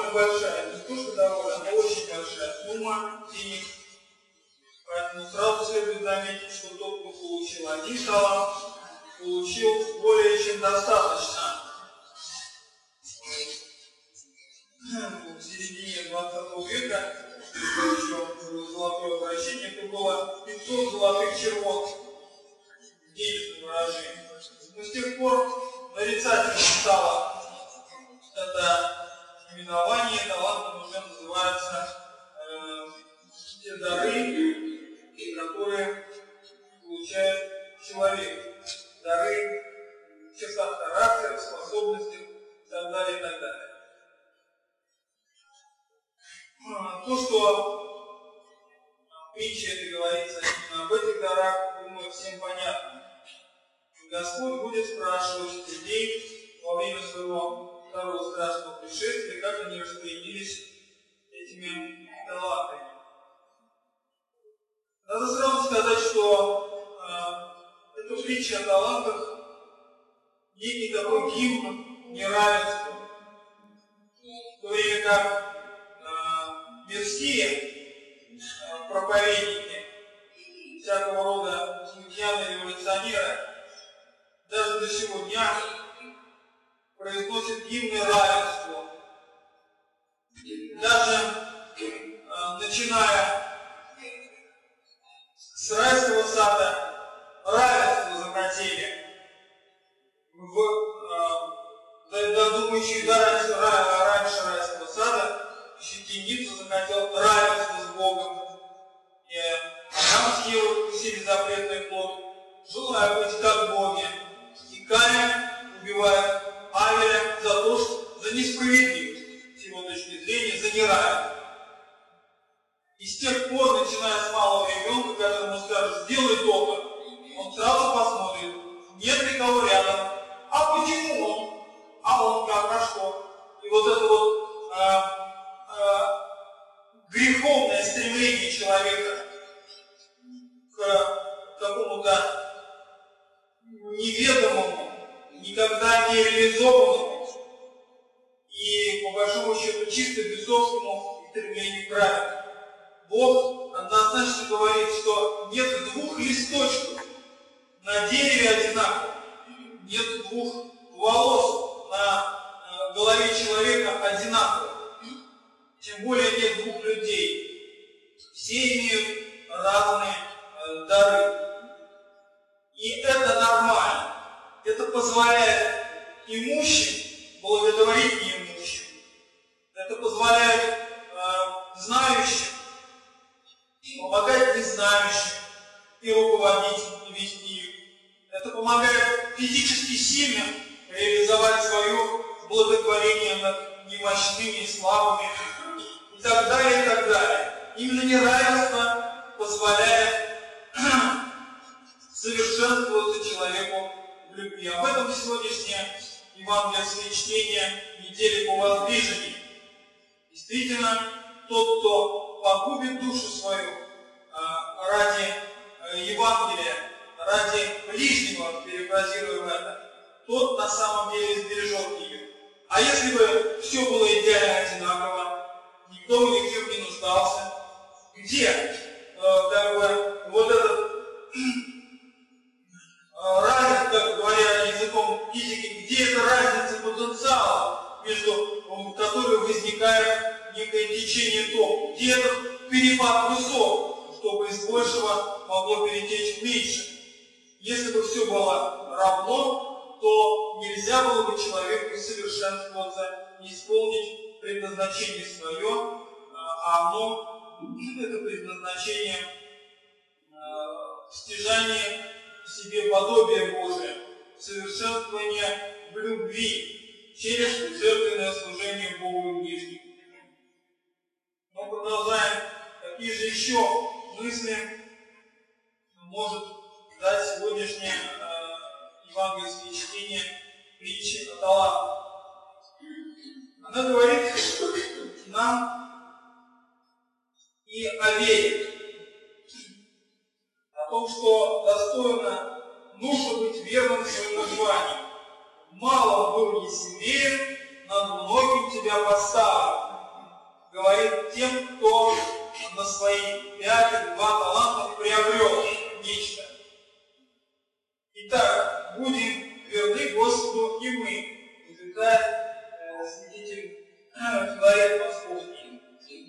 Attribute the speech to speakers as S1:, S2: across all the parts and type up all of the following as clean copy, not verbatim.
S1: довольно большая, не то что довольно, а очень большая сумма денег. Поэтому сразу следует заметить, что тот, кто получил один талант, получил более чем достаточно. В середине 20 века еще золотое обращение, это было 500 золотых червонцев в денежном выражении. Но с тех пор нарицательным стало это именование, талантом уже называются те дары, которые получает человек. Дары в чертах характера, способностях и так далее, и так далее. То, что в притче это говорится именно об этих дарах, думаю, всем понятно. Господь будет спрашивать людей во время своего второго страшного пришествия, как они распорядились этими талантами. Надо сразу сказать, что эта притча о талантах некий такой гимн неравенства. В то время как мирские проповедники, всякого рода смутьяны революционеры, даже до сего дня произносят гимны равенству. Даже начиная с райского сада равенство захотели. Думающие раньше райского сада, Щетиницу захотел равенство с Богом. И Адамские вкусили запретный плод, желая быть как боги. И Каин убивает Авеля за несправедливость, с его точки зрения, за неравенство. И с тех пор, начиная с малого ребенка, когда ему скажут, сделай то-то, он сразу посмотрит, нет ли кого рядом, а почему он, а он как, а что. И вот это вот греховное стремление человека к какому-то неведомому, никогда не реализованному и, по большому счету, чисто бесовскому стремлению к равенству. Бог однозначно говорит, что нет двух листочков на дереве одинаковых, нет двух волос на голове человека одинаковых, тем более нет двух людей. Все имеют разные дары. И это нормально. Это позволяет имущим благодарить неимущим. Это позволяет знающим помогать незнающим и руководить, и вести их. Это помогает физически сильным реализовать свое благотворение над немощными и слабыми и так далее, и так далее. Именно неравенство позволяет совершенствоваться человеку в любви. Об этом сегодняшнее евангельское чтение недели по воздвижению. Действительно, тот, кто погубит душу свою ради Евангелия, ради ближнего, перефразируем это, тот на самом деле сбережет ее. А если бы все было идеально одинаково, никто бы ни в чем не нуждался, где вот этот разница, как говоря языком физики, где эта разница потенциала, между которой возникает некое течение тока, где этот перепад высот, чтобы из большего могло перетечь в меньше. Если бы все было равно, то нельзя было бы человеку совершенствоваться, исполнить предназначение свое, а оно, это предназначение стяжание в себе подобия Божия, совершенствование в любви через жертвенное служение Богу и ближнему. Мы продолжаем. Какие же еще мысли может дать сегодняшнее евангельское чтение притчи о талантах? Она говорит нам и о вере, о том, что достойно нужно быть верным своему званию. Мало был еси верен, над многим тебя поставлю. говорит тем, кто на свои 5-2 талантов приобрел нечто. Итак, будем верны Господу и мы, изрекает святитель Филарет Московский.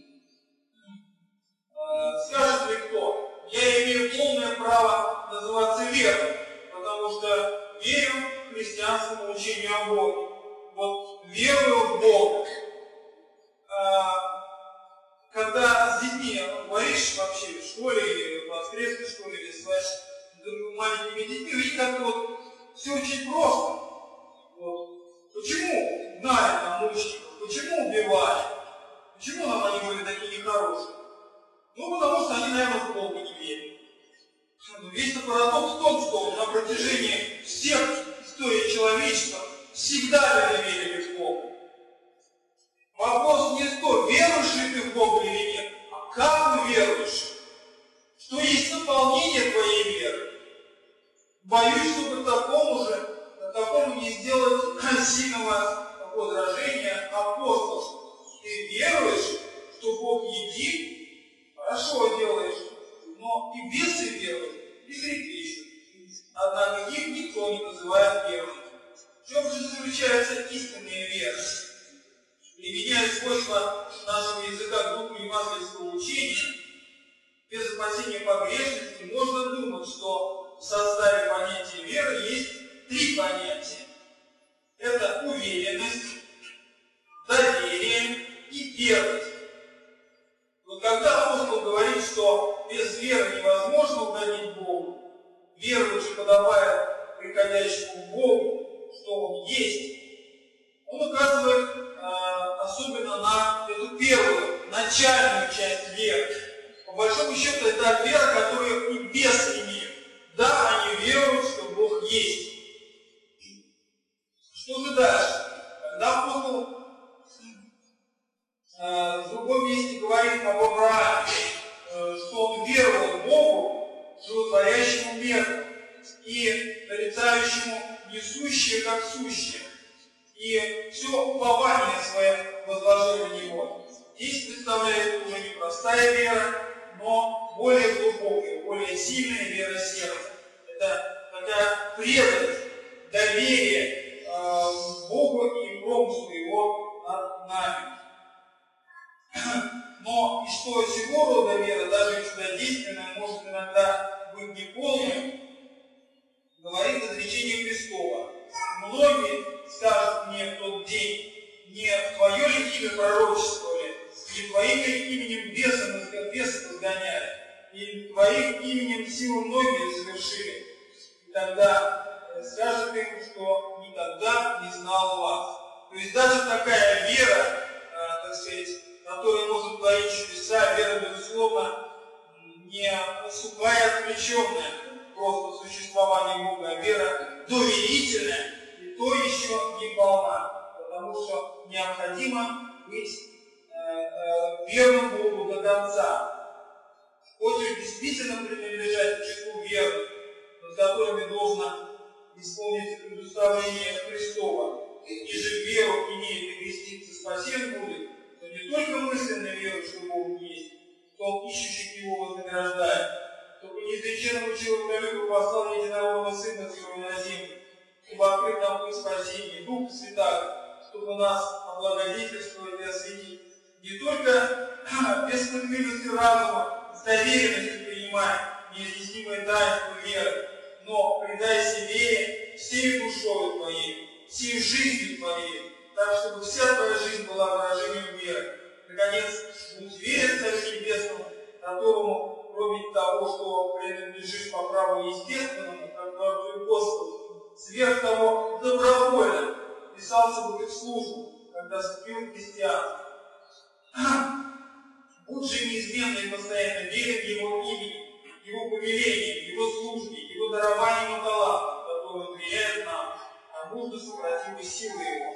S1: Скажет ли кто? Я имею полное право называться верным, потому что верю в христианскому учению о Боге. Вот верую в Бога. Когда с детьми говоришь вообще в школе, или в воскресной школе, или с маленькими детьми, видите, как вот все очень просто. Вот. Почему гнали там мучеников? Почему убивали? Почему нам они были такие нехорошие? Ну, потому что они, наверное, в Бога не верят. Весь парадокс в том, что на протяжении всех историй человечества всегда люди верили в Бога. Вопрос не то, веруешь ли ты в Бога или нет, а как ты веруешь, что есть наполнение твоей веры. Боюсь, чтобы такому не сделать сильного возражения апостолов. Ты веруешь, что Бог един, хорошо делаешь, но и бесы веруют, и трепещут. Однако их никто не называет верными. В чем же заключается истинная вера? Применяя свойства нашего языка к духу евангельского учения, без опасения погрешности, можно думать, что в составе понятия веры есть 3 понятия. Это уверенность, доверие и верность. Но когда апостол говорит, что без веры невозможно угодить Богу, веру же подобает приходящему к Богу, что Он есть, он указывает особенно на эту первую, начальную часть веры. По большому счету, это вера, которую и бесы имеют. Да, они веруют, что Бог есть. Что же дальше? Когда апостол в другом месте говорит об Аврааме, что он веровал Богу, животворящему мир, и нарицающему несущее как сущее, и все упование свое возложил на него. Здесь представляет уже не простая вера, но более глубокая, более сильная вера сердца. Это такая преданность, доверие Богу и промыслу Его над нами. Но и что сего рода вера, даже чудодейственная, может иногда быть неполной, говорит изречение Христова. Многие скажут мне в тот день, не твое ли имя пророчествовали, не твоим ли именем бесов изгоняли, и твоим именем силу многие совершили. И тогда скажет им, что никогда не знал вас. То есть даже такая вера, так сказать, которая может творить чудеса, вера, безусловно, не сухая, отвлеченная просто существование Бога, а вера доверительная, и то еще не полна, потому что необходимо быть верным Богу до конца. Хочешь действительно принадлежать к числу верных, над которыми должно исполнить предуставление Христова, и же веру имеет и креститься спасен будет, то не только мысленно верует, что Бог есть, что Он ищущих Его вознаграждает, чтобы неизреченному человеку послал единородного Сына Своего на землю, чтобы открыть нам путь спасения, Духа Святаго, чтобы нас облагодетельствовать и осветить. Не только без пытливости разума, с доверенностью принимать неизъяснимое таинство веры, но предайся вере всей душою твоей, всей жизнью твоей, так, чтобы вся твоя жизнь была выражением веры. Наконец, будь верен Царю Небесному, которому, кроме того, что принадлежишь по праву естественному, как Божию Господу, сверх того добровольно вписался бы ты в службу, когда вступил в христианство. Будь же неизменно и постоянно верен Его имени, Его повелениям, Его службе, Его дарованием и талантам, которые Он доверяет нам, а нужно супротиву силы Его.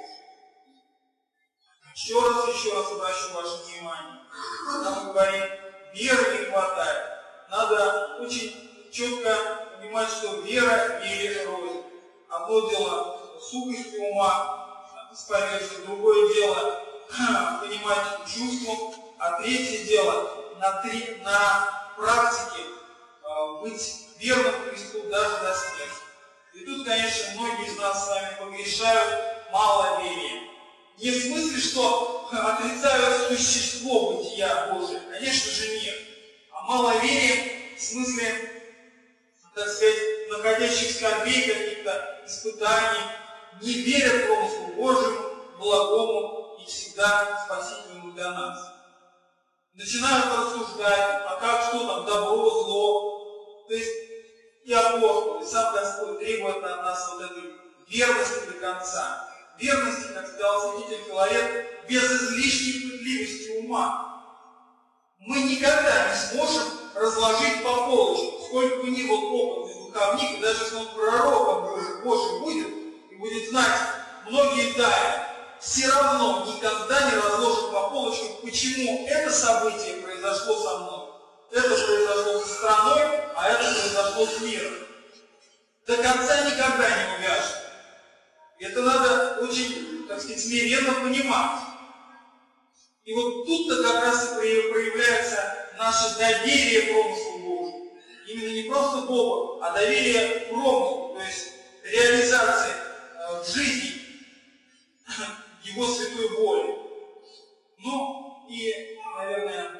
S1: Еще раз обращу ваше внимание. Нам говорит, веры не хватает. Надо очень четко понимать, что вера вере рознь. Одно дело сухость ума, сповершить, другое дело понимать чувством, а третье дело на практике быть верным Христу даже до смерти. И тут, конечно, многие из нас с вами погрешают маловерием. Не в смысле, что отрицают существо бытия Божия, конечно же нет. А маловерием в смысле, так сказать, находящих скорбей каких-то испытаний, не верят промыслу Божьему, благому и всегда спасительному для нас. Начинают рассуждать, а как, что там, добро, зло. То есть и апостол, и сам Господь требует от нас вот этой верности до конца. Верности, как сказал святитель Филарет, без излишней пытливости ума. Мы никогда не сможем разложить по полочкам, сколько бы ни был опытный духовник, и даже если он пророком Божьим будет, и будет знать многие тайны, все равно никогда не разложит по полочкам, почему это событие произошло со мной. Это произошло со страной, а это произошло с миром. До конца никогда не увяжет. Это надо очень, так сказать, смиренно понимать. И вот тут-то как раз и проявляется наше доверие промыслу Божьему. Именно не просто Богу, а доверие промыслу, то есть реализации в жизни Его святой воли. Ну и, наверное,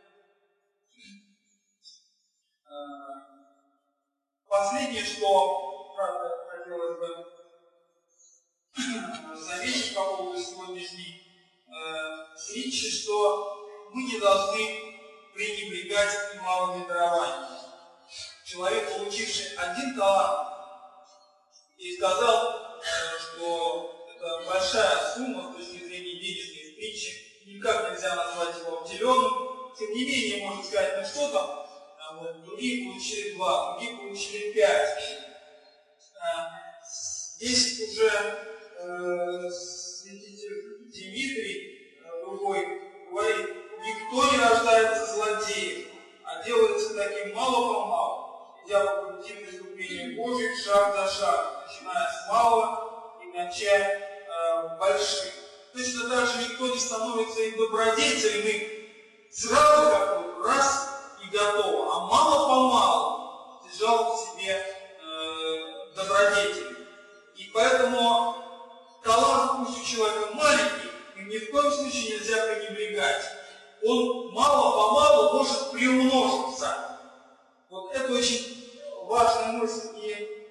S1: последнее, что, правда, хотелось бы заметить по поводу сегодняшней притчи, что мы не должны пренебрегать малыми дарованиями. Человек, получивший один талант, и сказал, что это большая сумма с точки зрения денежной притчи, никак нельзя назвать его обделенным, тем не менее, можно сказать, ну что там, вот, другие получили 2, другие получили 5. Здесь уже святитель Димитрий, другой, говорит, никто не рождается злодеем, а делается таким мало-помалу, идя по пути преступления Божьих шаг за шагом, начиная с малого и кончая большим. Точно так же никто не становится им добродетелем, и сразу как вот раз и готово, а мало-помалу держал в себе добродетель. И поэтому талант пусть у человека маленький, и ни в коем случае нельзя пренебрегать. Он мало-помалу может приумножиться. Вот это очень важная мысль. И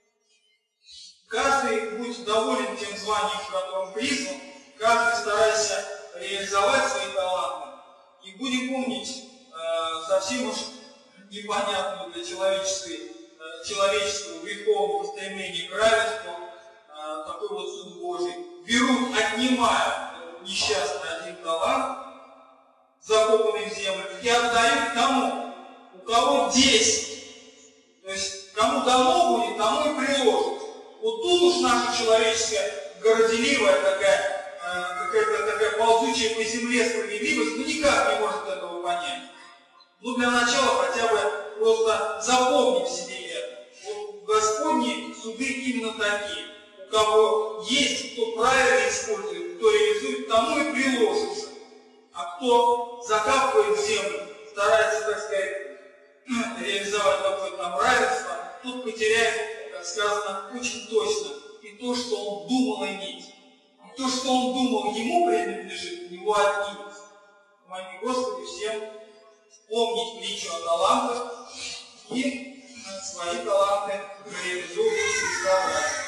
S1: каждый будь доволен тем званием, в котором призван, каждый старайся реализовать свои таланты. И будем помнить совсем уж непонятную для человеческого греховного стремления к равенству, такой вот суд Божий. Берут, отнимают несчастный один талант, закопанный в землю, и отдают кому? У кого 10. То есть, кому дано будет, тому и приложат. Вот тут уж наша человеческая, горделивая какая-то такая ползучая по земле справедливость, ну никак не может этого понять. Ну для начала хотя бы просто запомни в себе это. Вот Господни суды именно такие. У кого есть, кто правильно использует, кто реализует, тому и приложится. А кто закапывает в землю, старается, так сказать, реализовать какое-то там равенство, тот потеряет, как сказано, очень точно и то, что он думал иметь. И то, что он думал, ему принадлежит, у него отнимется. Помоги Господи всем помнить притчу о талантах и свои таланты реализовывать Христа.